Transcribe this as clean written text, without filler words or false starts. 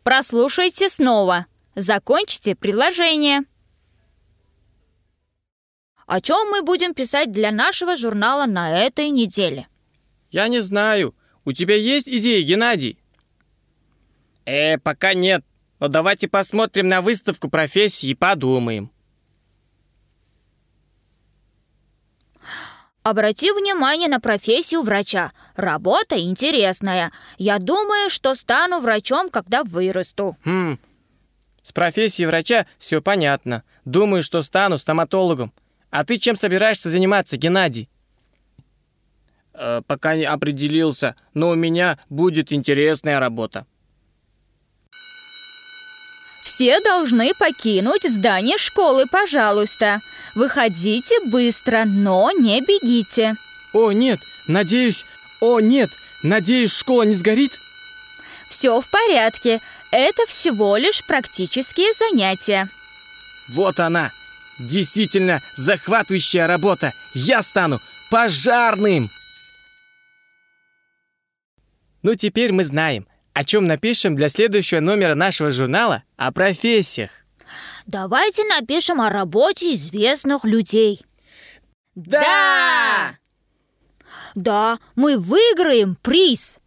Прослушайте снова. Закончите предложение. О чем мы будем писать для нашего журнала на этой неделе? Я не знаю. У тебя есть идеи, Геннадий? Пока нет. Но давайте посмотрим на выставку профессий и подумаем. Обрати внимание на профессию врача. Работа интересная. Я думаю, что стану врачом, когда вырасту. С профессией врача все понятно. Думаю, что стану стоматологом. А ты чем собираешься заниматься, Геннадий? Пока не определился, но у меня будет интересная работа. Все должны покинуть здание школы, пожалуйста. Выходите быстро, но не бегите. О, нет, надеюсь, школа не сгорит? Все в порядке. Это всего лишь практические занятия. Вот она, действительно захватывающая работа. Я стану пожарным. Ну, теперь мы знаем, о чем напишем для следующего номера нашего журнала о профессиях. Давайте напишем о работе известных людей. Да! Да, мы выиграем приз.